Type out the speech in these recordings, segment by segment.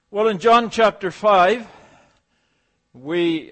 Well, in John chapter 5, we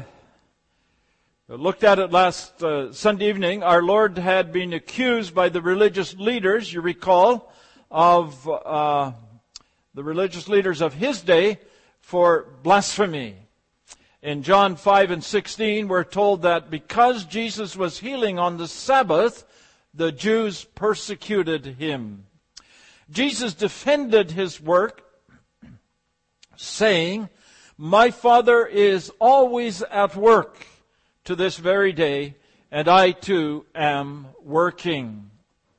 looked at it last Sunday evening. Our Lord had been accused by the religious leaders, you recall, of the religious leaders of his day for blasphemy. In John 5 and 16, we're told that because Jesus was healing on the Sabbath, the Jews persecuted him. Jesus defended his work, saying, "My Father is always at work to this very day, and I too am working."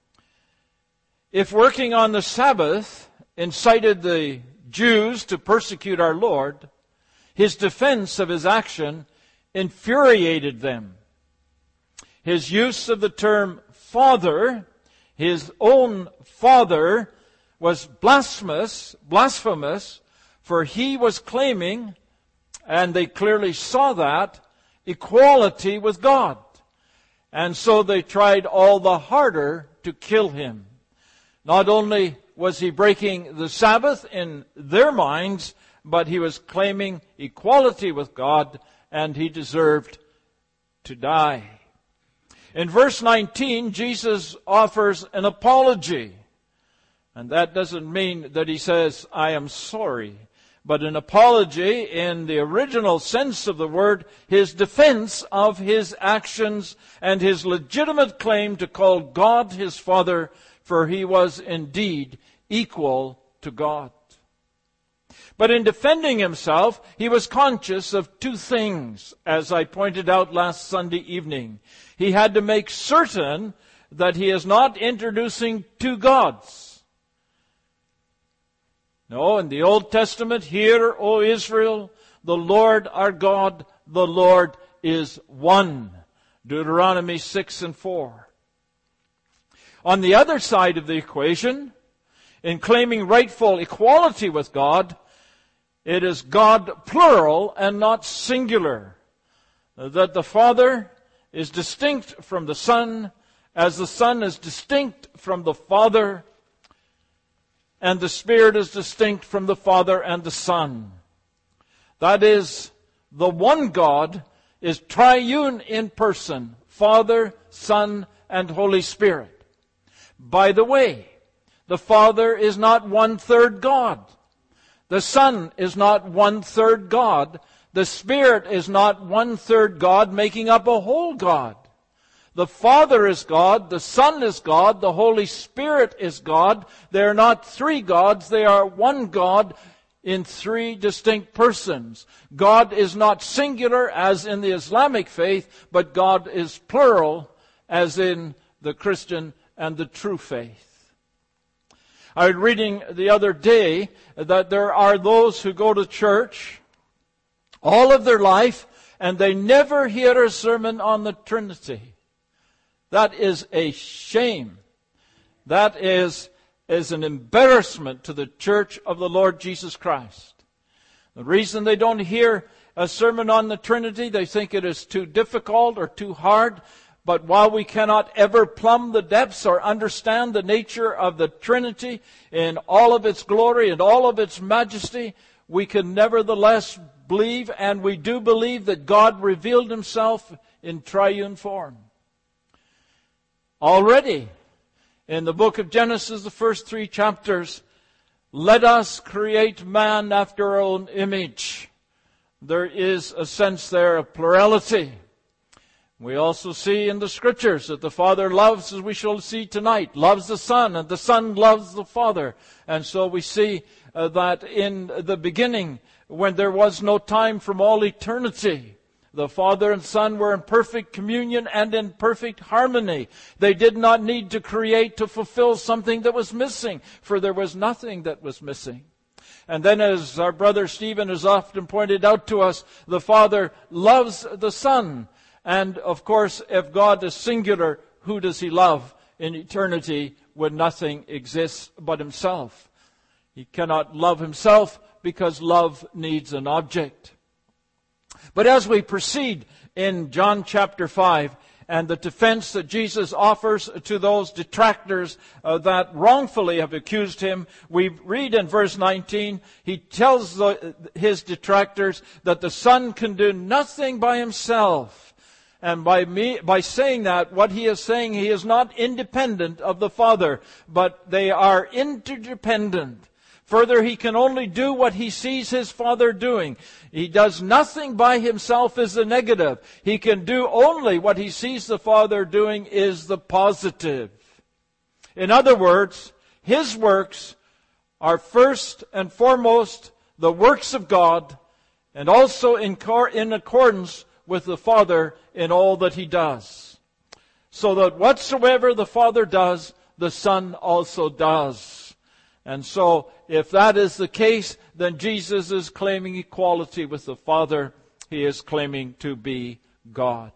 If working on the Sabbath incited the Jews to persecute our Lord, his defense of his action infuriated them. His use of the term Father, his own Father, was blasphemous, for he was claiming, and they clearly saw that, equality with God. And so they tried all the harder to kill him. Not only was he breaking the Sabbath in their minds, but he was claiming equality with God, and he deserved to die. In verse 19, Jesus offers an apology. And that doesn't mean that he says, "I am sorry." But an apology, in the original sense of the word, his defense of his actions and his legitimate claim to call God his Father, for he was indeed equal to God. But in defending himself, he was conscious of two things, as I pointed out last Sunday evening. He had to make certain that he is not introducing two gods. No, in the Old Testament, "Hear, O Israel, the Lord our God, the Lord is one." Deuteronomy 6 and 4. On the other side of the equation, in claiming rightful equality with God, it is God plural and not singular. That the Father is distinct from the Son, as the Son is distinct from the Father, and the Spirit is distinct from the Father and the Son. That is, the one God is triune in person, Father, Son, and Holy Spirit. By the way, the Father is not one-third God. The Son is not one-third God. The Spirit is not one-third God making up a whole God. The Father is God, the Son is God, the Holy Spirit is God. They are not three gods, they are one God in three distinct persons. God is not singular as in the Islamic faith, but God is plural as in the Christian and the true faith. I was reading the other day that there are those who go to church all of their life and they never hear a sermon on the Trinity. That is a shame. That is an embarrassment to the church of the Lord Jesus Christ. The reason they don't hear a sermon on the Trinity, they think it is too difficult or too hard. But while we cannot ever plumb the depths or understand the nature of the Trinity in all of its glory and all of its majesty, we can nevertheless believe, and we do believe, that God revealed himself in triune form. Already, in the book of Genesis, the first 3 chapters, "Let us create man after our own image." There is a sense there of plurality. We also see in the Scriptures that the Father loves, as we shall see tonight, loves the Son, and the Son loves the Father. And so we see that in the beginning, when there was no time from all eternity, the Father and Son were in perfect communion and in perfect harmony. They did not need to create to fulfill something that was missing, for there was nothing that was missing. And then, as our brother Stephen has often pointed out to us, the Father loves the Son. And of course, if God is singular, who does he love in eternity when nothing exists but himself? He cannot love himself because love needs an object. But as we proceed in John chapter 5, and the defense that Jesus offers to those detractors that wrongfully have accused him. We read in verse 19, he tells his detractors that the Son can do nothing by himself. And by saying that, what he is saying, he is not independent of the Father, but they are interdependent. Further, he can only do what he sees his Father doing. He does nothing by himself is the negative. He can do only what he sees the Father doing is the positive. In other words, his works are first and foremost the works of God, and also in accordance with the Father in all that he does. So that whatsoever the Father does, the Son also does. And so, if that is the case, then Jesus is claiming equality with the Father. He is claiming to be God.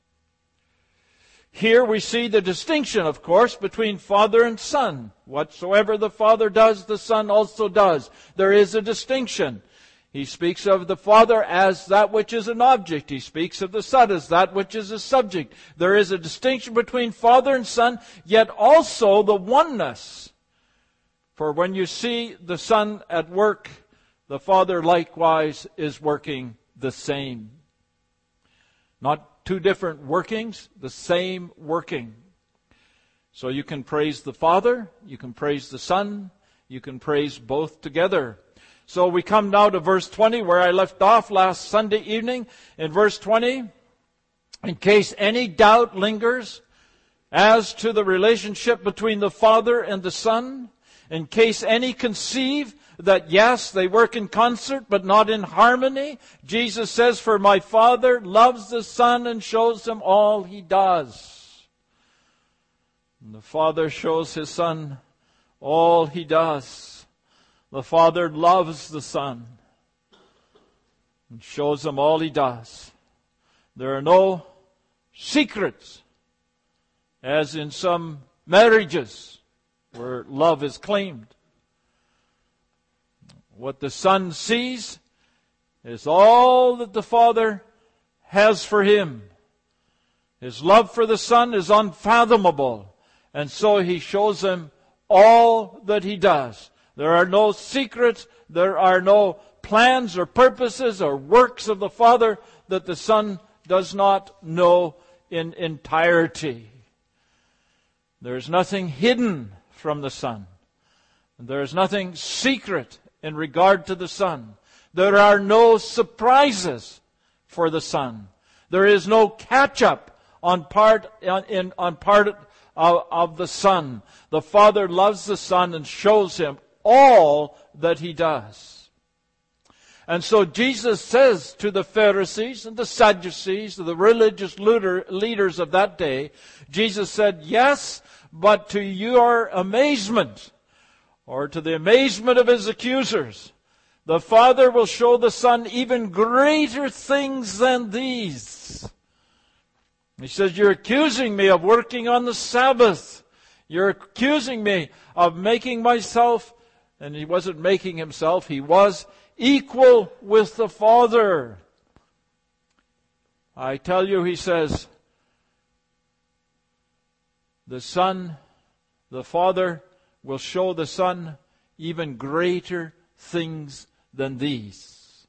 Here we see the distinction, of course, between Father and Son. Whatsoever the Father does, the Son also does. There is a distinction. He speaks of the Father as that which is an object. He speaks of the Son as that which is a subject. There is a distinction between Father and Son, yet also the oneness. For when you see the Son at work, the Father likewise is working the same. Not two different workings, the same working. So you can praise the Father, you can praise the Son, you can praise both together. So we come now to verse 20, where I left off last Sunday evening. In verse 20, in case any doubt lingers as to the relationship between the Father and the Son, in case any conceive that yes, they work in concert but not in harmony, Jesus says, for my Father loves the Son and shows him all he does. And the Father shows his Son all he does. The Father loves the Son and shows him all he does. There are no secrets, as in some marriages where love is claimed. What the Son sees is all that the Father has for him. His love for the Son is unfathomable, and so he shows him all that he does. There are no secrets, there are no plans or purposes or works of the Father that the Son does not know in entirety. There is nothing hidden from the Son. There is nothing secret in regard to the Son. There are no surprises for the Son. There is no catch-up on part of the Son. The Father loves the Son and shows him all that he does. And so Jesus says to the Pharisees and the Sadducees, to the religious leaders of that day, Jesus said, yes, but to your amazement, or to the amazement of his accusers, the Father will show the Son even greater things than these. He says, you're accusing me of working on the Sabbath. You're accusing me of making myself, and he wasn't making himself, he was equal with the Father. I tell you, he says, the Father will show the Son even greater things than these.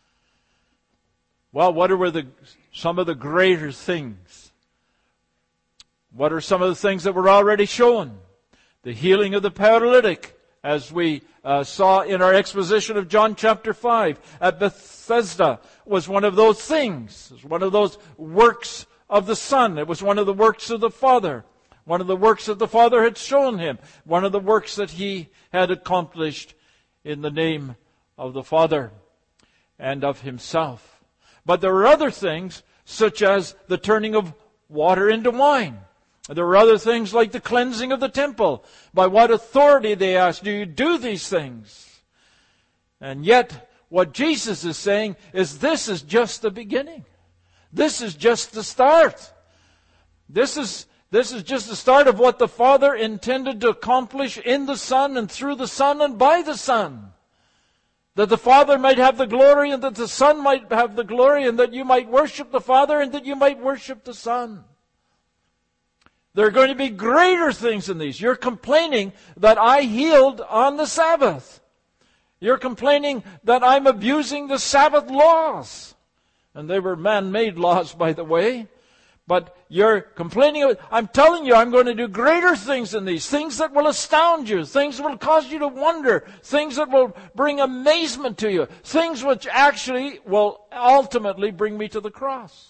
Well, what are some of the greater things? What are some of the things that were already shown? The healing of the paralytic, as we saw in our exposition of John chapter 5 at Bethesda, was one of those things. It was one of those works of the Son. It was one of the works of the Father. One of the works that the Father had shown him. One of the works that he had accomplished in the name of the Father and of himself. But there were other things, such as the turning of water into wine. There were other things like the cleansing of the temple. By what authority, they asked, do you do these things? And yet, what Jesus is saying is this is just the beginning. This is just the start. This is just the start of what the Father intended to accomplish in the Son and through the Son and by the Son. That the Father might have the glory and that the Son might have the glory and that you might worship the Father and that you might worship the Son. There are going to be greater things than these. You're complaining that I healed on the Sabbath. You're complaining that I'm abusing the Sabbath laws. And they were man-made laws, by the way. But you're complaining. I'm telling you, I'm going to do greater things than these. Things that will astound you. Things that will cause you to wonder. Things that will bring amazement to you. Things which actually will ultimately bring me to the cross.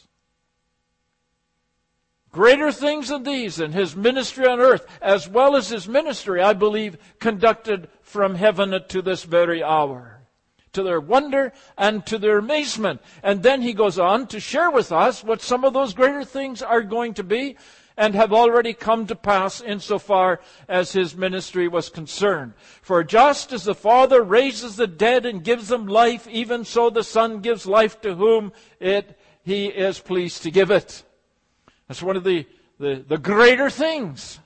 Greater things than these in His ministry on earth, as well as His ministry, I believe, conducted from heaven to this very hour. To their wonder and to their amazement. And then He goes on to share with us what some of those greater things are going to be and have already come to pass insofar as His ministry was concerned. For just as the Father raises the dead and gives them life, even so the Son gives life to whom He is pleased to give it. That's one of the greater things.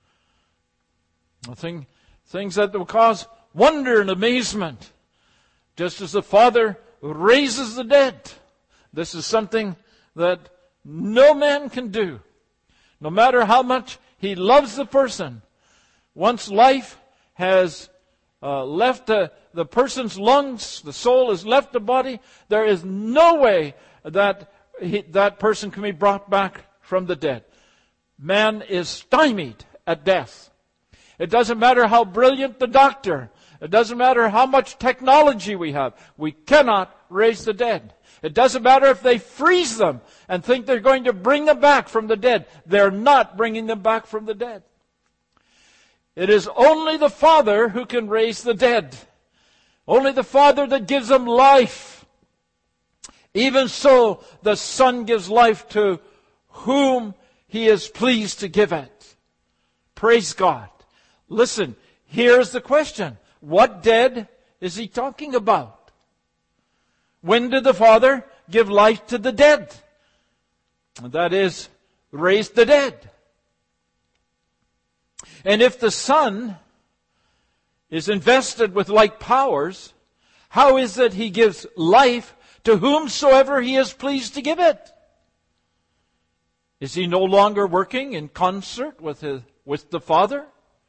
Things that will cause wonder and amazement. Just as the Father raises the dead. This is something that no man can do. No matter how much he loves the person. Once life has left the person's lungs, the soul has left the body, there is no way that that person can be brought back from the dead. Man is stymied at death. It doesn't matter how brilliant the doctor. It doesn't matter how much technology we have. We cannot raise the dead. It doesn't matter if they freeze them and think they're going to bring them back from the dead. They're not bringing them back from the dead. It is only the Father who can raise the dead. Only the Father that gives them life. Even so, the Son gives life to whom He is pleased to give it. Praise God. Listen, here's the question. What dead is He talking about? When did the Father give life to the dead? That is, raise the dead. And if the Son is invested with like powers, how is it He gives life to whomsoever He is pleased to give it? Is He no longer working in concert with the Father?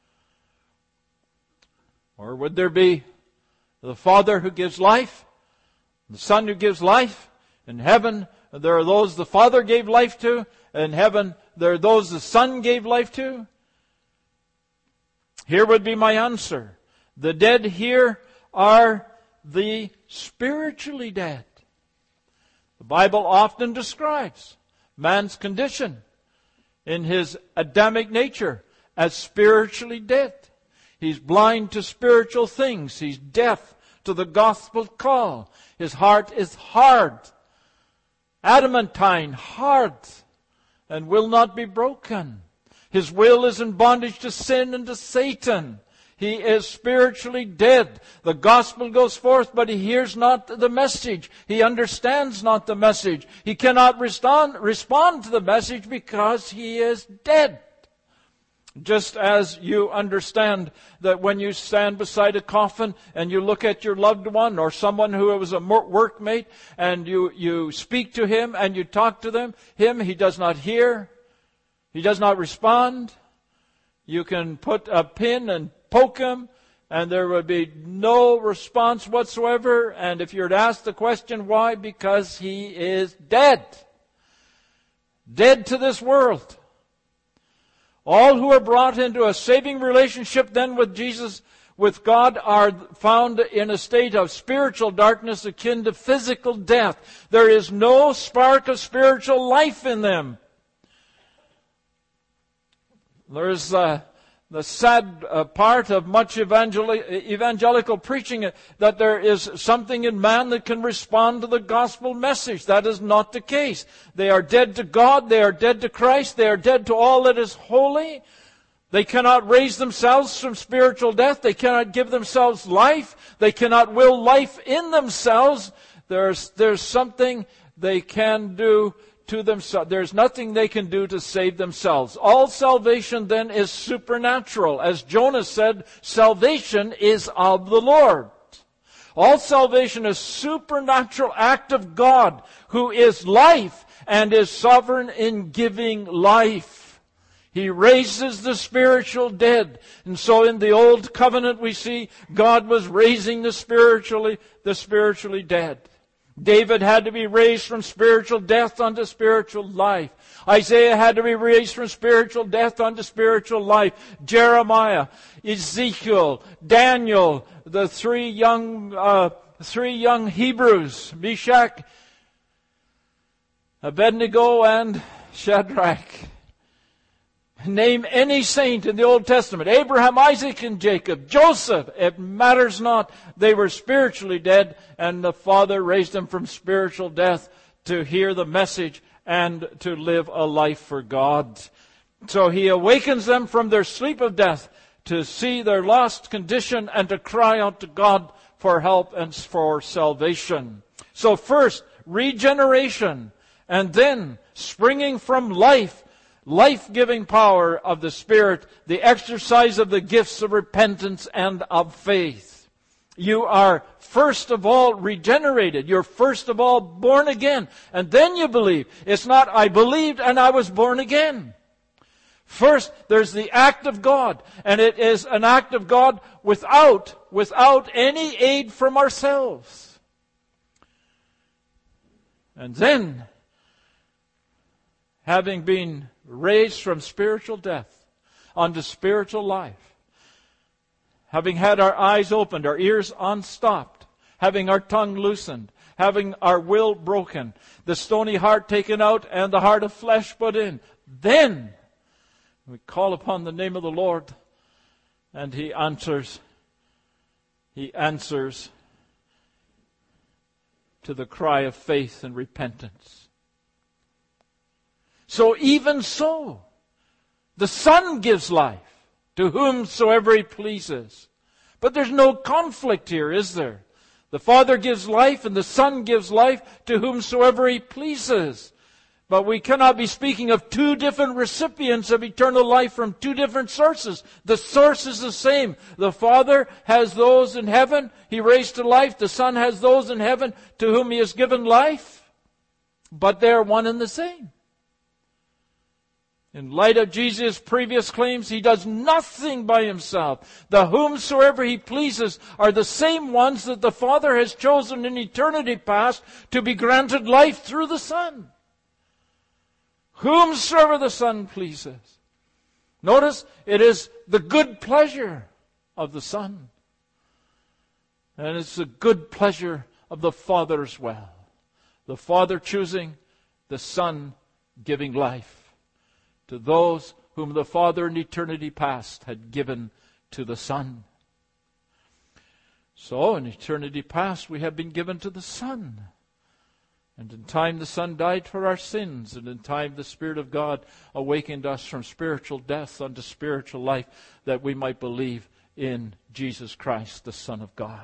Or would there be the Father who gives life, the Son who gives life? In heaven, there are those the Father gave life to. In heaven, there are those the Son gave life to. Here would be my answer. The dead here are the spiritually dead. The Bible often describes man's condition in his Adamic nature as spiritually dead. He's blind to spiritual things. He's deaf to the gospel call. His heart is hard, adamantine, hard, and will not be broken. His will is in bondage to sin and to Satan. He is spiritually dead. The gospel goes forth, but he hears not the message. He understands not the message. He cannot respond to the message because he is dead. Just as you understand that when you stand beside a coffin and you look at your loved one or someone who was a workmate and you speak to him and you talk to him, he does not hear. He does not respond. You can put a pin and poke him and there would be no response whatsoever. And if you're asked the question, why? Because he is dead. Dead to this world. All who are brought into a saving relationship then with Jesus, with God, are found in a state of spiritual darkness akin to physical death. There is no spark of spiritual life in them. There's the sad part of much evangelical preaching that there is something in man that can respond to the gospel message. That is not the case. They are dead to God. They are dead to Christ. They are dead to all that is holy. They cannot raise themselves from spiritual death. They cannot give themselves life. They cannot will life in themselves. There's something they can do to themselves. There's nothing they can do to save themselves. All salvation then is supernatural. As Jonah said, salvation is of the Lord. All salvation is supernatural act of God, who is life and is sovereign in giving life. He raises the spiritual dead. And so in the Old Covenant we see God was raising the spiritually dead. David had to be raised from spiritual death unto spiritual life. Isaiah had to be raised from spiritual death unto spiritual life. Jeremiah, Ezekiel, Daniel, the three young Hebrews, Meshach, Abednego, and Shadrach. Name any saint in the Old Testament. Abraham, Isaac, and Jacob. Joseph, it matters not. They were spiritually dead, and the Father raised them from spiritual death to hear the message and to live a life for God. So He awakens them from their sleep of death to see their lost condition and to cry out to God for help and for salvation. So first, regeneration, and then springing from life-giving power of the Spirit, the exercise of the gifts of repentance and of faith. You are first of all regenerated. You're first of all born again. And then you believe. It's not, I believed and I was born again. First, there's the act of God. And it is an act of God without any aid from ourselves. And then, having been raised from spiritual death unto spiritual life, having had our eyes opened, our ears unstopped, having our tongue loosened, having our will broken, the stony heart taken out and the heart of flesh put in, then we call upon the name of the Lord and He answers. He answers to the cry of faith and repentance. So even so, the Son gives life to whomsoever He pleases. But there's no conflict here, is there? The Father gives life and the Son gives life to whomsoever He pleases. But we cannot be speaking of two different recipients of eternal life from two different sources. The source is the same. The Father has those in heaven He raised to life. The Son has those in heaven to whom He has given life. But they are one and the same. In light of Jesus' previous claims, He does nothing by Himself. The whomsoever He pleases are the same ones that the Father has chosen in eternity past to be granted life through the Son. Whomsoever the Son pleases. Notice, it is the good pleasure of the Son. And it's the good pleasure of the Father as well. The Father choosing, the Son giving life to those whom the Father in eternity past had given to the Son. So, in eternity past, we have been given to the Son. And in time the Son died for our sins, and in time the Spirit of God awakened us from spiritual death unto spiritual life, that we might believe in Jesus Christ, the Son of God.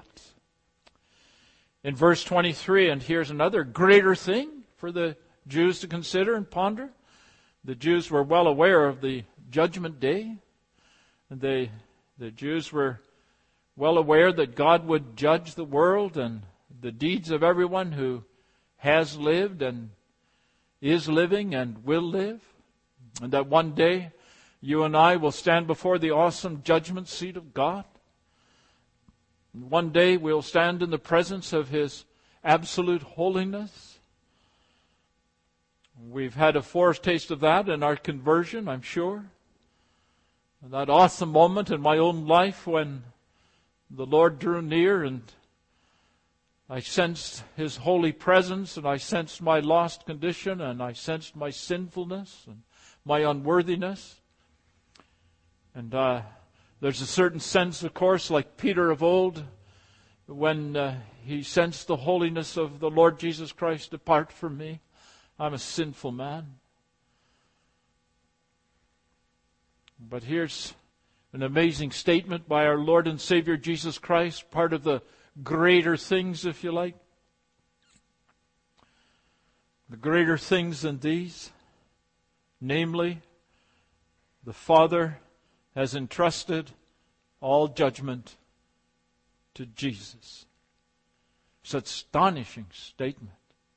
In verse 23, and here's another greater thing for the Jews to consider and ponder. The Jews were well aware of the judgment day. And the Jews were well aware that God would judge the world and the deeds of everyone who has lived and is living and will live. And that one day you and I will stand before the awesome judgment seat of God. And one day we'll stand in the presence of His absolute holiness. We've had a foretaste of that in our conversion, I'm sure. That awesome moment in my own life when the Lord drew near and I sensed His holy presence, and I sensed my lost condition, and I sensed my sinfulness and my unworthiness. And there's a certain sense, of course, like Peter of old, when he sensed the holiness of the Lord Jesus Christ depart from me. I'm a sinful man. But here's an amazing statement by our Lord and Savior Jesus Christ, part of the greater things, if you like. The greater things than these, namely, the Father has entrusted all judgment to Jesus. It's an astonishing statement.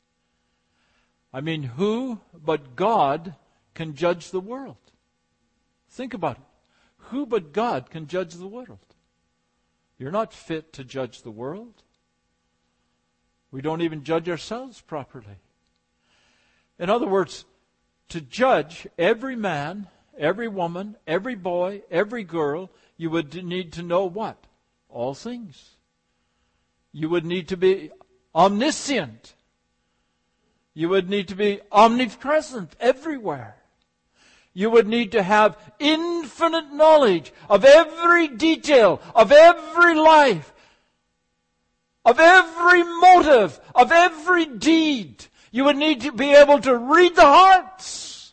I mean, who but God can judge the world? Think about it. Who but God can judge the world? You're not fit to judge the world. We don't even judge ourselves properly. In other words, to judge every man, every woman, every boy, every girl, you would need to know what? All things. You would need to be omniscient. You would need to be omnipresent everywhere. You would need to have infinite knowledge of every detail, of every life, of every motive, of every deed. You would need to be able to read the hearts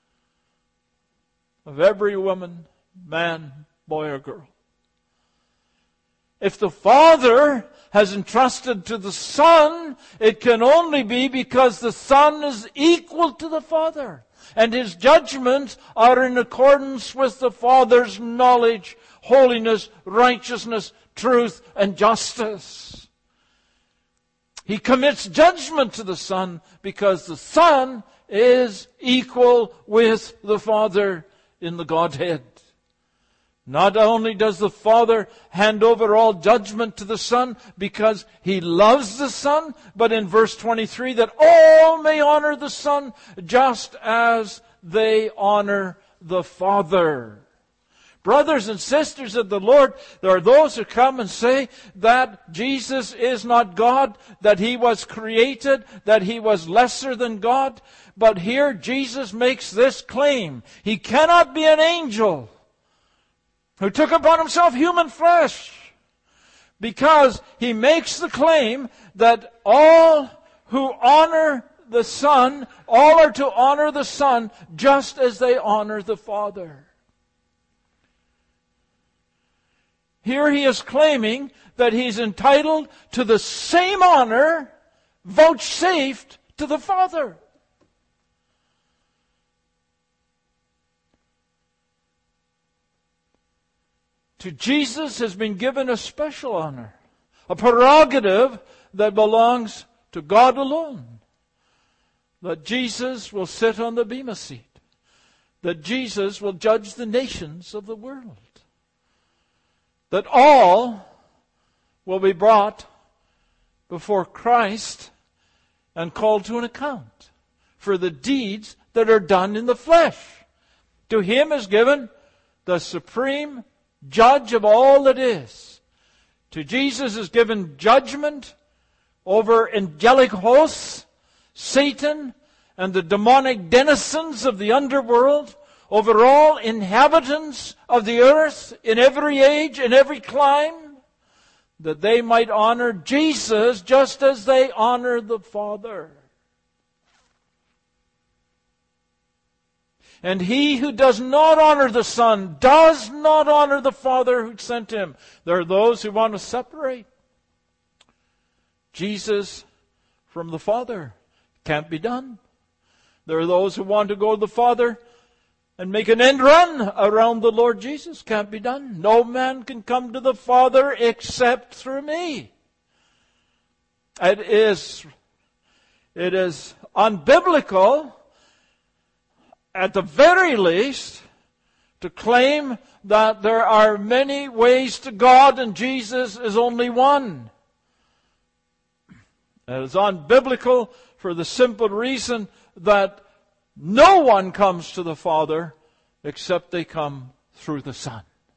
of every woman, man, boy, or girl. If the Father has entrusted to the Son, it can only be because the Son is equal to the Father. And His judgments are in accordance with the Father's knowledge, holiness, righteousness, truth, and justice. He commits judgment to the Son because the Son is equal with the Father in the Godhead. Not only does the Father hand over all judgment to the Son because He loves the Son, but in verse 23 that all may honor the Son just as they honor the Father. Brothers and sisters of the Lord, there are those who come and say that Jesus is not God, that He was created, that He was lesser than God. But here Jesus makes this claim. He cannot be an angel who took upon Himself human flesh, because He makes the claim that all who honor the Son, all are to honor the Son just as they honor the Father. Here He is claiming that He's entitled to the same honor vouchsafed to the Father. To Jesus has been given a special honor, a prerogative that belongs to God alone. That Jesus will sit on the bema seat. That Jesus will judge the nations of the world. That all will be brought before Christ and called to an account for the deeds that are done in the flesh. To Him is given the supreme judge of all that is. To Jesus is given judgment over angelic hosts, Satan, and the demonic denizens of the underworld, over all inhabitants of the earth in every age, in every clime, that they might honor Jesus just as they honor the Father. And he who does not honor the Son does not honor the Father who sent Him. There are those who want to separate Jesus from the Father. Can't be done. There are those who want to go to the Father and make an end run around the Lord Jesus. Can't be done. No man can come to the Father except through me. It is unbiblical, at the very least, to claim that there are many ways to God and Jesus is only one. It is unbiblical for the simple reason that no one comes to the Father except they come through the Son.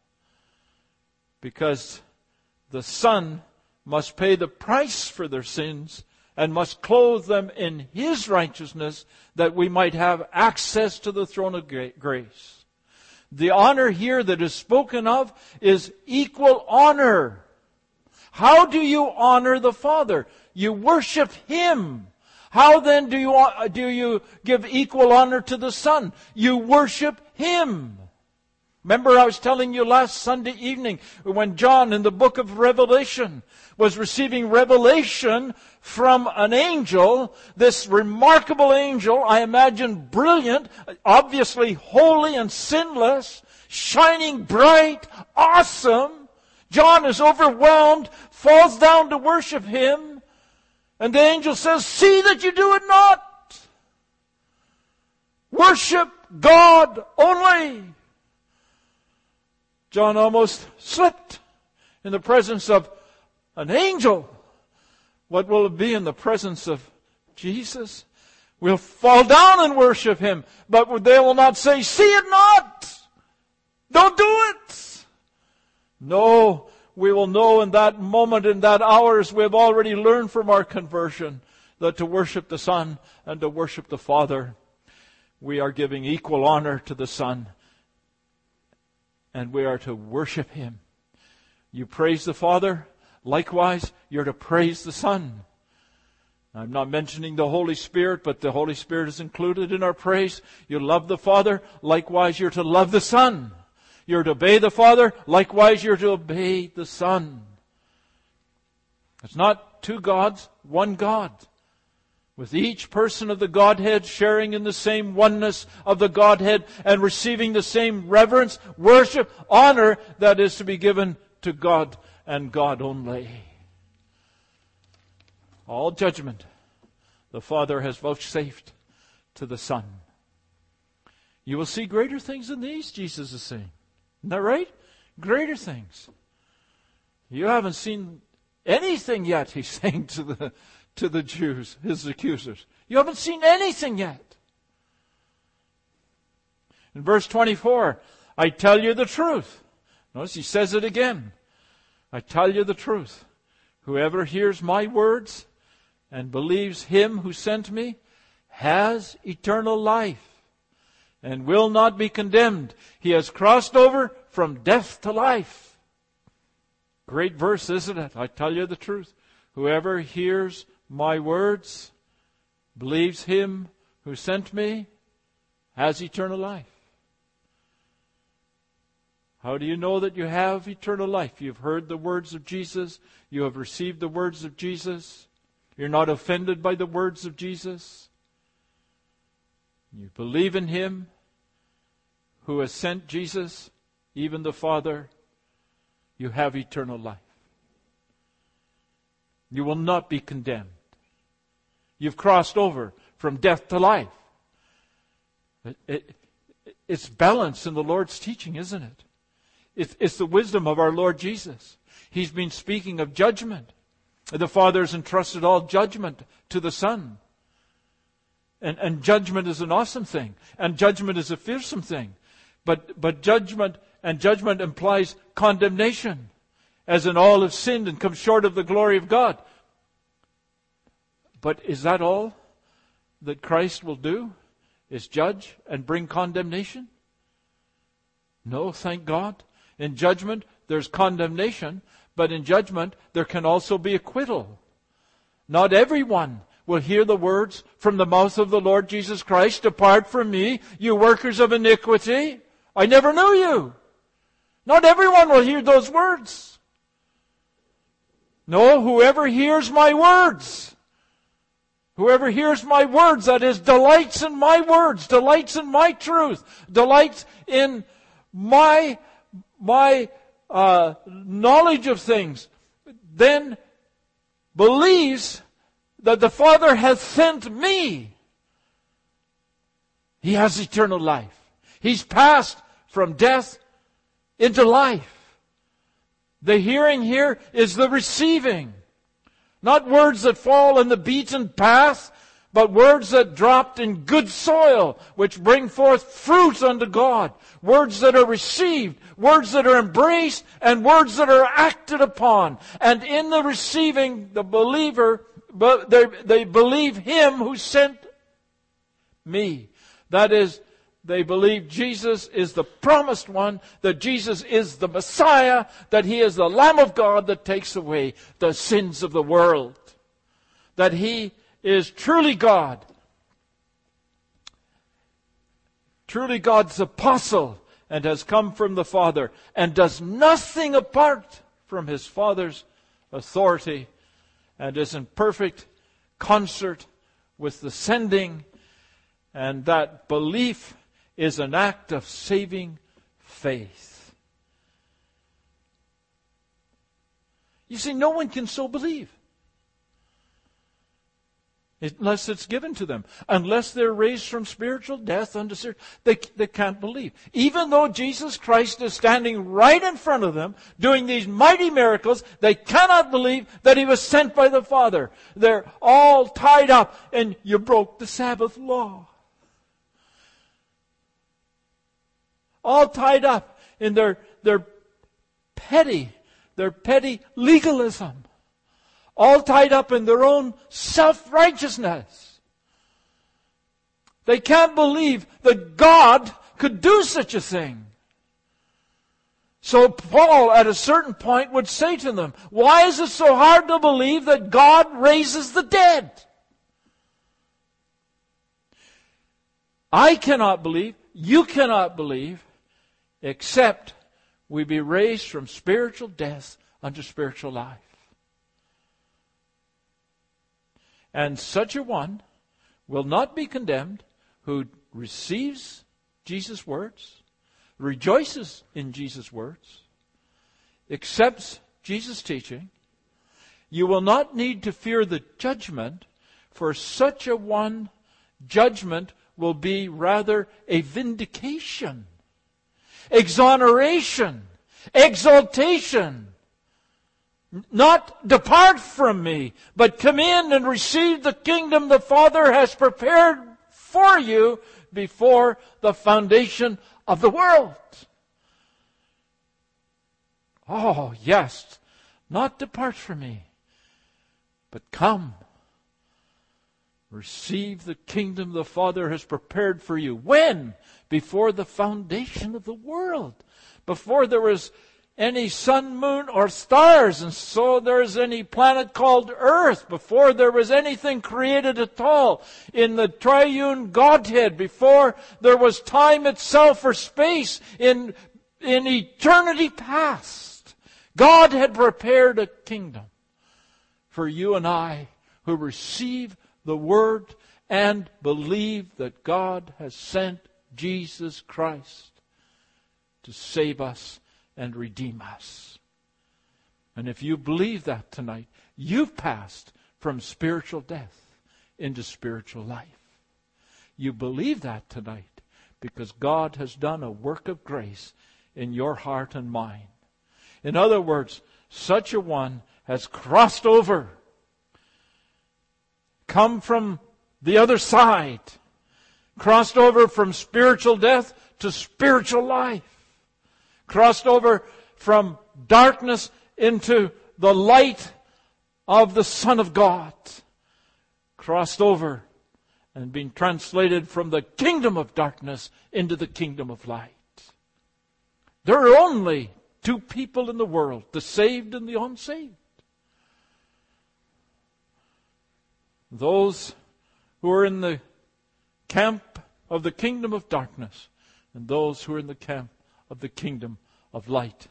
Because the Son must pay the price for their sins and must clothe them in His righteousness that we might have access to the throne of grace. The honor here that is spoken of is equal honor. How do you honor the Father? You worship Him. How then do you give equal honor to the Son? You worship Him. Remember, I was telling you last Sunday evening when John in the book of Revelation was receiving revelation from an angel, this remarkable angel, I imagine brilliant, obviously holy and sinless, shining bright, awesome. John is overwhelmed, falls down to worship him, and the angel says, "See that you do it not. Worship God only. John almost slipped in the presence of an angel. What will it be in the presence of Jesus? We'll fall down and worship Him, but they will not say, "See it not! Don't do it!" No, we will know in that moment, in that hour, as we have already learned from our conversion, that to worship the Son and to worship the Father, we are giving equal honor to the Son, and we are to worship Him. You praise the Father, likewise, you're to praise the Son. I'm not mentioning the Holy Spirit, but the Holy Spirit is included in our praise. You love the Father, likewise you're to love the Son. You're to obey the Father, likewise you're to obey the Son. It's not two gods, one God, with each person of the Godhead sharing in the same oneness of the Godhead and receiving the same reverence, worship, honor that is to be given to God and God only. All judgment the Father has vouchsafed to the Son. You will see greater things than these, Jesus is saying. Isn't that right? Greater things. You haven't seen anything yet, He's saying to the Jews, His accusers. You haven't seen anything yet. In verse 24, I tell you the truth. Notice He says it again. I tell you the truth. Whoever hears my words and believes Him who sent me has eternal life and will not be condemned. He has crossed over from death to life. Great verse, isn't it? I tell you the truth. Whoever hears my words, believes Him who sent me, has eternal life. How do you know that you have eternal life? You've heard the words of Jesus. You have received the words of Jesus. You're not offended by the words of Jesus. You believe in Him who has sent Jesus, even the Father. You have eternal life. You will not be condemned. You've crossed over from death to life. It's balance in the Lord's teaching, isn't it? It's the wisdom of our Lord Jesus. He's been speaking of judgment. The Father has entrusted all judgment to the Son. And judgment is an awesome thing. And judgment is a fearsome thing. But judgment implies condemnation. As in all have sinned and come short of the glory of God. But is that all that Christ will do? Is judge and bring condemnation? No, thank God. In judgment, there's condemnation, but in judgment, there can also be acquittal. Not everyone will hear the words from the mouth of the Lord Jesus Christ, "Depart from me, you workers of iniquity. I never knew you." Not everyone will hear those words. No, whoever hears my words, that is, delights in my words, delights in my truth, delights in my knowledge of things, then believes that the Father hath sent me. He has eternal life. He's passed from death into life. The hearing here is the receiving. Not words that fall in the beaten path, but words that dropped in good soil, which bring forth fruit unto God. Words that are received, words that are embraced, and words that are acted upon. And in the receiving, the believer, they believe Him who sent me. That is, they believe Jesus is the promised one, that Jesus is the Messiah, that He is the Lamb of God that takes away the sins of the world. That He is truly God. Truly God's apostle, and has come from the Father, and does nothing apart from His Father's authority, and is in perfect concert with the sending, and that belief is an act of saving faith. You see, no one can so believe. unless it's given to them. Unless they're raised from spiritual death unto they can't believe. Even though Jesus Christ is standing right in front of them, doing these mighty miracles, they cannot believe that He was sent by the Father. They're all tied up, and you broke the Sabbath law. All tied up in their petty legalism. All tied up in their own self-righteousness. They can't believe that God could do such a thing. So Paul, at a certain point, would say to them, why is it so hard to believe that God raises the dead? I cannot believe, you cannot believe, except we be raised from spiritual death unto spiritual life. And such a one will not be condemned who receives Jesus' words, rejoices in Jesus' words, accepts Jesus' teaching. You will not need to fear the judgment, for such a one, judgment will be rather a vindication, exoneration, exaltation. Not depart from me, but come in and receive the kingdom the Father has prepared for you before the foundation of the world. Oh, yes, not depart from me, but come. Receive the kingdom the Father has prepared for you. When? Before the foundation of the world. Before there was any sun, moon, or stars, and so there's any planet called Earth, before there was anything created at all in the triune Godhead, before there was time itself or space in eternity past, God had prepared a kingdom for you and I who receive the Word and believe that God has sent Jesus Christ to save us and redeem us. And if you believe that tonight, you've passed from spiritual death into spiritual life. You believe that tonight because God has done a work of grace in your heart and mind. In other words, such a one has crossed over, come from the other side, crossed over from spiritual death to spiritual life. Crossed over from darkness into the light of the Son of God. Crossed over and been translated from the kingdom of darkness into the kingdom of light. There are only two people in the world, the saved and the unsaved. Those who are in the camp of the kingdom of darkness and those who are in the camp of the kingdom of light.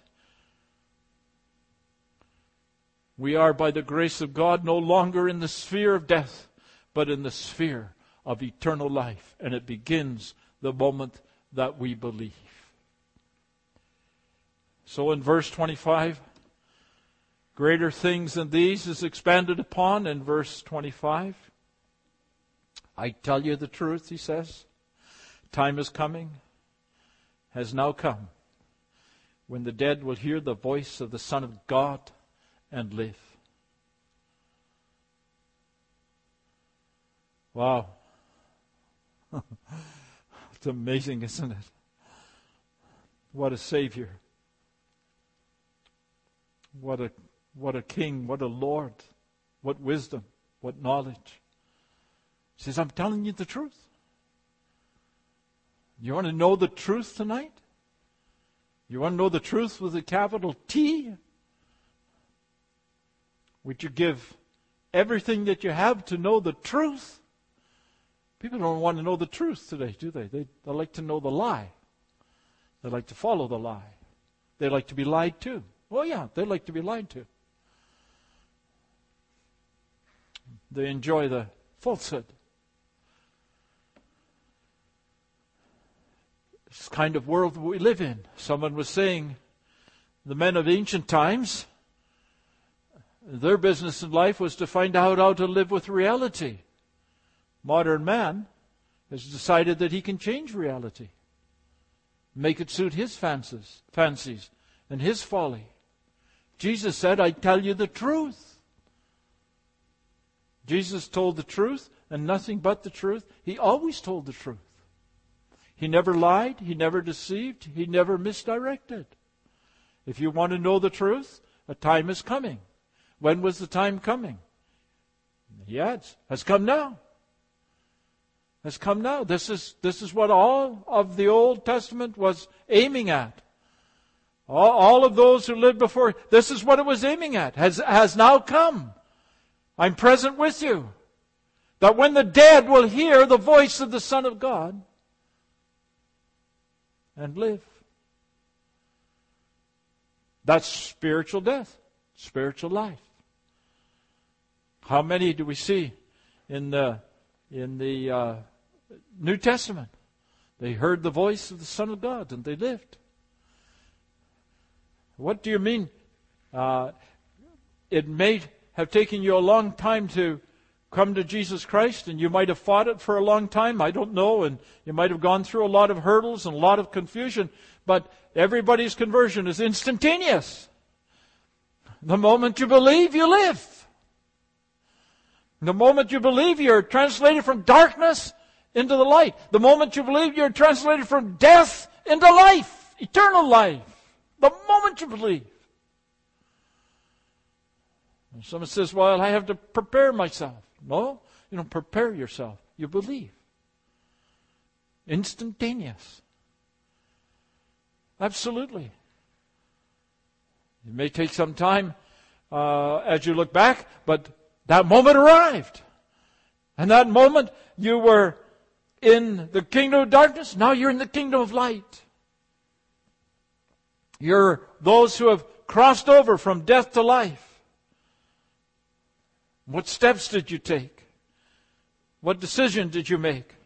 We are, by the grace of God, no longer in the sphere of death, but in the sphere of eternal life. And it begins the moment that we believe. So in verse 25, greater things than these is expanded upon in verse 25. I tell you the truth, he says. Time is coming, has now come, when the dead will hear the voice of the Son of God and live. Wow. It's amazing, isn't it? What a Savior. What a King, what a Lord, what wisdom, what knowledge. He says, I'm telling you the truth. You want to know the truth tonight? You want to know the truth with a capital T? Would you give everything that you have to know the truth? People don't want to know the truth today, do they? They like to know the lie. They like to follow the lie. They like to be lied to. Well, yeah, they like to be lied to. They enjoy the falsehood. This kind of world we live in. Someone was saying, the men of ancient times, their business in life was to find out how to live with reality. Modern man has decided that he can change reality, make it suit his fancies and his folly. Jesus said, I tell you the truth. Jesus told the truth and nothing but the truth. He always told the truth. He never lied. He never deceived. He never misdirected. If you want to know the truth, a time is coming. When was the time coming? He adds, has come now. Has come now. This is what all of the Old Testament was aiming at. All of those who lived before, this is what it was aiming at. Has now come. I'm present with you. That when the dead will hear the voice of the Son of God and live. That's spiritual death, spiritual life. How many do we see in the New Testament? They heard the voice of the Son of God and they lived. What do you mean? It may have taken you a long time to come to Jesus Christ, and you might have fought it for a long time. I don't know, and you might have gone through a lot of hurdles and a lot of confusion, but everybody's conversion is instantaneous. The moment you believe, you live. The moment you believe, you're translated from darkness into the light. The moment you believe, you're translated from death into life, eternal life. The moment you believe. And someone says, well, I have to prepare myself. No, you don't prepare yourself. You believe. Instantaneous. Absolutely. It may take some time as you look back, but that moment arrived. And that moment you were in the kingdom of darkness. Now you're in the kingdom of light. You're those who have crossed over from death to life. What steps did you take? What decision did you make?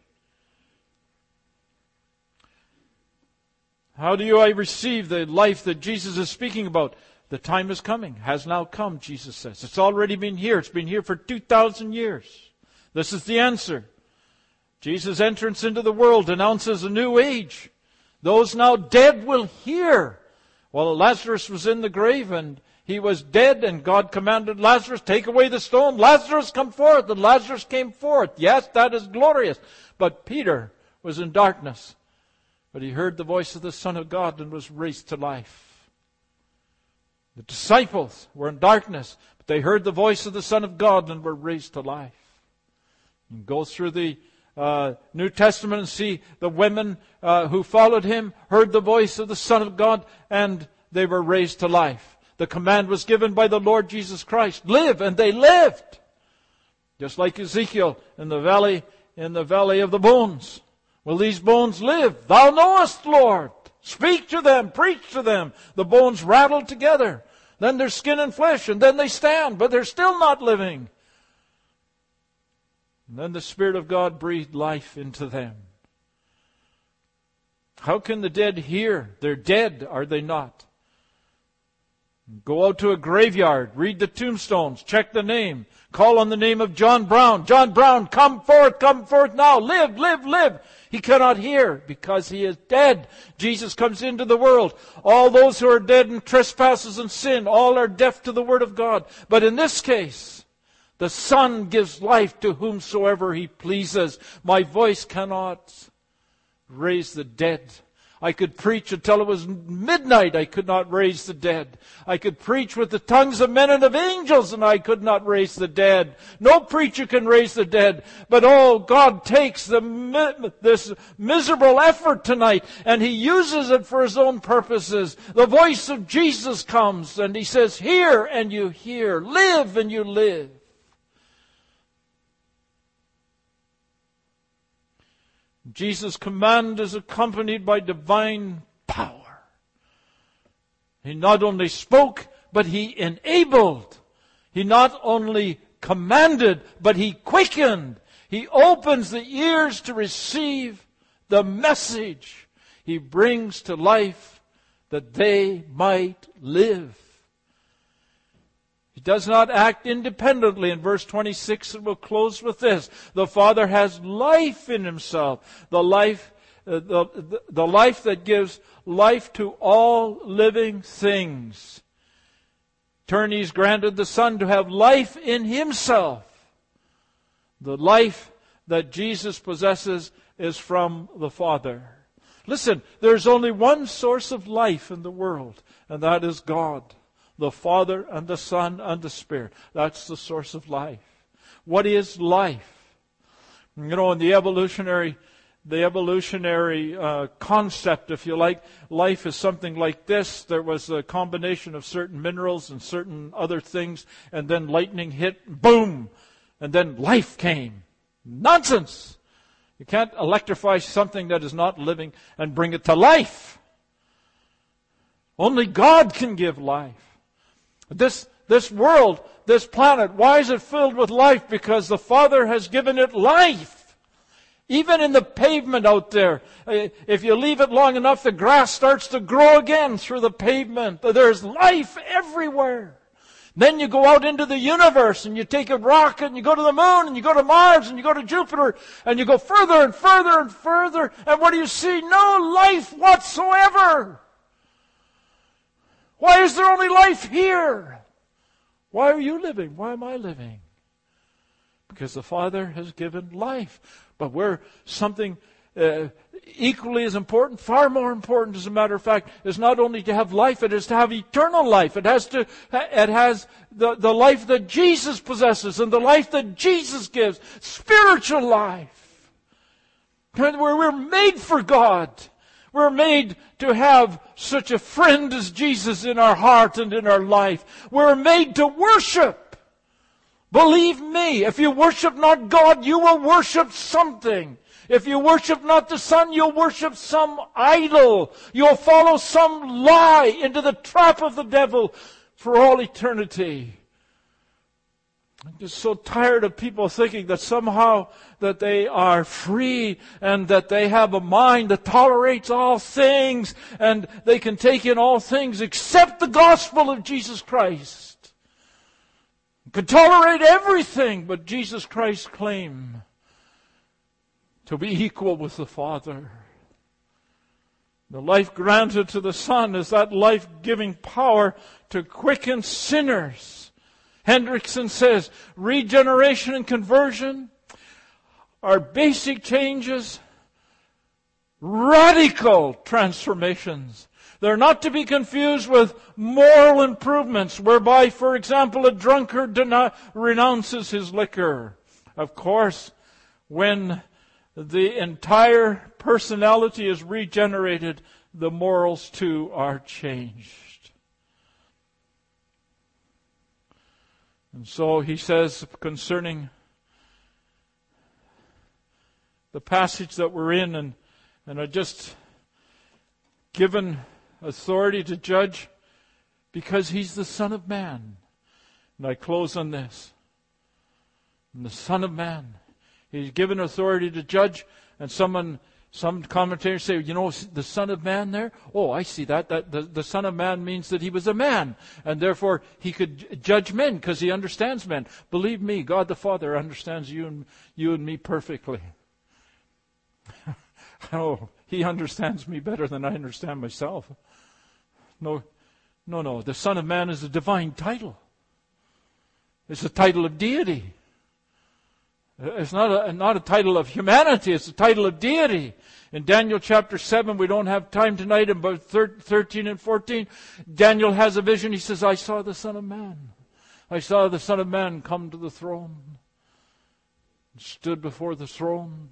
How do I receive the life that Jesus is speaking about? The time is coming, has now come, Jesus says. It's already been here. It's been here for 2,000 years. This is the answer. Jesus' entrance into the world announces a new age. Those now dead will hear. Well, Lazarus was in the grave and he was dead, and God commanded Lazarus, take away the stone. Lazarus, come forth. And Lazarus came forth. Yes, that is glorious. But Peter was in darkness. But he heard the voice of the Son of God and was raised to life. The disciples were in darkness, but they heard the voice of the Son of God and were raised to life. You go through the New Testament and see the women who followed him, heard the voice of the Son of God, and they were raised to life. The command was given by the Lord Jesus Christ. Live, and they lived. Just like Ezekiel in the valley of the bones. Will these bones live? Thou knowest, Lord. Speak to them, preach to them. The bones rattle together. Then they're skin and flesh, and then they stand, but they're still not living. And then the Spirit of God breathed life into them. How can the dead hear? They're dead, are they not? Go out to a graveyard, read the tombstones, check the name, call on the name of John Brown. John Brown, come forth now, live, live, live. He cannot hear because he is dead. Jesus comes into the world. All those who are dead in trespasses and sin, all are deaf to the word of God. But in this case, the Son gives life to whomsoever He pleases. My voice cannot raise the dead. I could preach until it was midnight. I could not raise the dead. I could preach with the tongues of men and of angels, and I could not raise the dead. No preacher can raise the dead. But God takes this miserable effort tonight, and He uses it for His own purposes. The voice of Jesus comes, and He says, hear, and you hear. Live, and you live. Jesus' command is accompanied by divine power. He not only spoke, but He enabled. He not only commanded, but He quickened. He opens the ears to receive the message. He brings to life that they might live. He does not act independently. In verse 26, and we'll close with this. The Father has life in Himself. The life that gives life to all living things. He's granted the Son to have life in Himself. The life that Jesus possesses is from the Father. Listen, there's only one source of life in the world, and that is God. The Father and the Son and the Spirit. That's the source of life. What is life? You know, in the evolutionary concept, if you like, life is something like this. There was a combination of certain minerals and certain other things, and then lightning hit, boom, and then life came. Nonsense! You can't electrify something that is not living and bring it to life. Only God can give life. This world, this planet, why is it filled with life? Because the Father has given it life. Even in the pavement out there, if you leave it long enough, the grass starts to grow again through the pavement. There's life everywhere. Then you go out into the universe and you take a rocket and you go to the moon and you go to Mars and you go to Jupiter and you go further and further and further. And what do you see? No life whatsoever. Why is there only life here? Why are you living? Why am I living? Because the Father has given life. But we're something equally as important, far more important, as a matter of fact, is not only to have life, it is to have eternal life. It has the life that Jesus possesses and the life that Jesus gives. Spiritual life. We're made for God. We're made to have such a friend as Jesus in our heart and in our life. We're made to worship. Believe me, if you worship not God, you will worship something. If you worship not the Son, you'll worship some idol. You'll follow some lie into the trap of the devil for all eternity. I'm just so tired of people thinking that somehow that they are free and that they have a mind that tolerates all things and they can take in all things except the gospel of Jesus Christ. Can tolerate everything but Jesus Christ's claim to be equal with the Father. The life granted to the Son is that life-giving power to quicken sinners. Hendrickson says, regeneration and conversion are basic changes, radical transformations. They're not to be confused with moral improvements, whereby, for example, a drunkard renounces his liquor. Of course, when the entire personality is regenerated, the morals too are changed. And so he says concerning the passage that we're in, and I just given authority to judge because He's the Son of Man. And I close on this. And the Son of Man. He's given authority to judge, and some commentators say, you know, the Son of Man there? Oh, I see that. The Son of Man means that He was a man, and therefore He could judge men because He understands men. Believe me, God the Father understands you and me perfectly. Oh, He understands me better than I understand myself. No. The Son of Man is a divine title. It's a title of deity. It's not a title of humanity, it's a title of deity. In Daniel chapter 7, we don't have time tonight, in about 13 and 14, Daniel has a vision. He says, I saw the Son of Man. I saw the Son of Man come to the throne. Stood before the throne.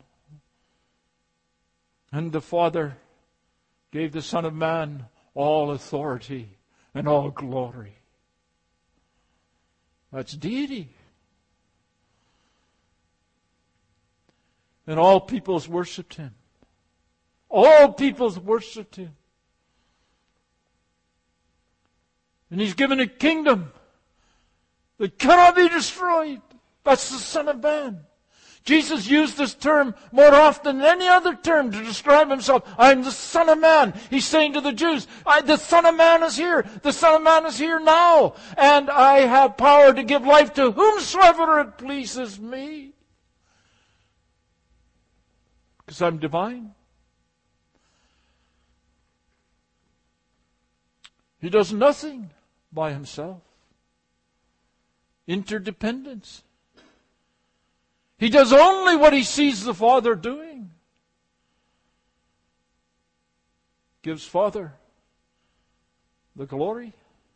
And the Father gave the Son of Man all authority and all glory. That's deity. And all peoples worshipped Him. All peoples worshipped Him. And He's given a kingdom that cannot be destroyed. That's the Son of Man. Jesus used this term more often than any other term to describe himself. I'm the Son of Man. He's saying to the Jews, the Son of Man is here. The Son of Man is here now. And I have power to give life to whomsoever it pleases me. Because I'm divine. He does nothing by himself. Interdependence. He does only what he sees the Father doing. Gives Father the glory.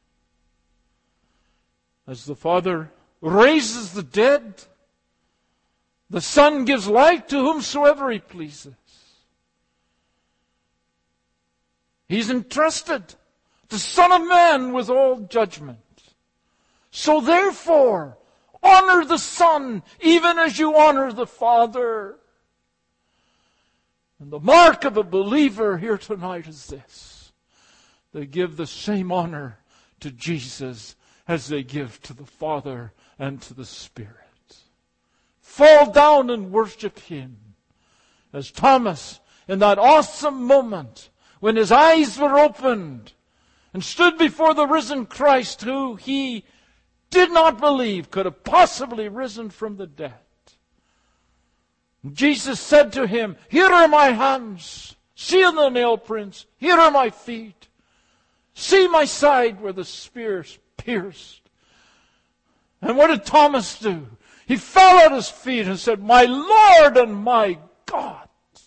As the Father raises the dead, the Son gives life to whomsoever he pleases. He's entrusted the Son of Man with all judgment. So therefore, honor the Son, even as you honor the Father. And the mark of a believer here tonight is this. They give the same honor to Jesus as they give to the Father and to the Spirit. Fall down and worship Him. As Thomas, in that awesome moment, when his eyes were opened and stood before the risen Christ, who he did not believe could have possibly risen from the dead. Jesus said to him, here are my hands. See the nail prints. Here are my feet. See my side where the spear pierced. And what did Thomas do? He fell at his feet and said, my Lord and my God.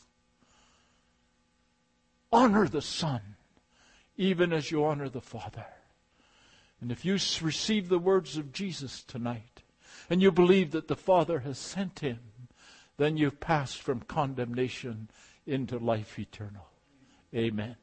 Honor the Son, even as you honor the Father. And if you receive the words of Jesus tonight, and you believe that the Father has sent Him, then you've passed from condemnation into life eternal. Amen.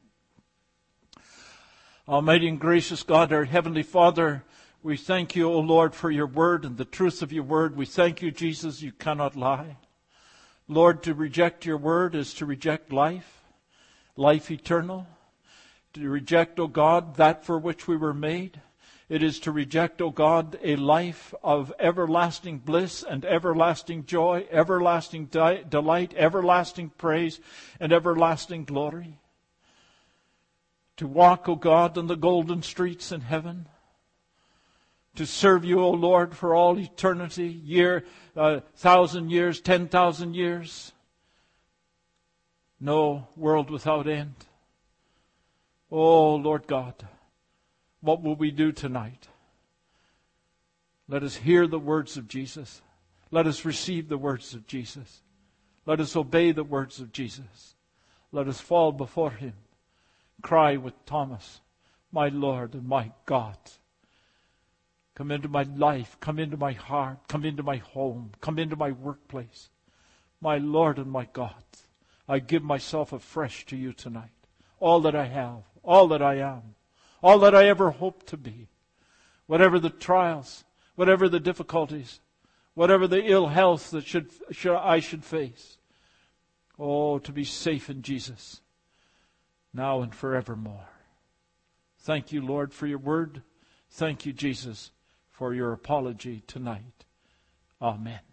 Almighty and gracious God, our Heavenly Father, we thank you, O Lord, for your word and the truth of your word. We thank you, Jesus, you cannot lie. Lord, to reject your word is to reject life, life eternal. To reject, O God, that for which we were made. It is to reject, O God, a life of everlasting bliss and everlasting joy, everlasting delight, everlasting praise, and everlasting glory. To walk, O God, in the golden streets in heaven. To serve you, O Lord, for all eternity, 1,000 years, 10,000 years. No world without end. Oh, Lord God, what will we do tonight? Let us hear the words of Jesus. Let us receive the words of Jesus. Let us obey the words of Jesus. Let us fall before Him. Cry with Thomas, my Lord and my God. Come into my life. Come into my heart. Come into my home. Come into my workplace. My Lord and my God, I give myself afresh to you tonight. All that I have, all that I am, all that I ever hope to be. Whatever the trials, whatever the difficulties, whatever the ill health that I should face. Oh, to be safe in Jesus, now and forevermore. Thank you, Lord, for your word. Thank you, Jesus, for your apology tonight. Amen.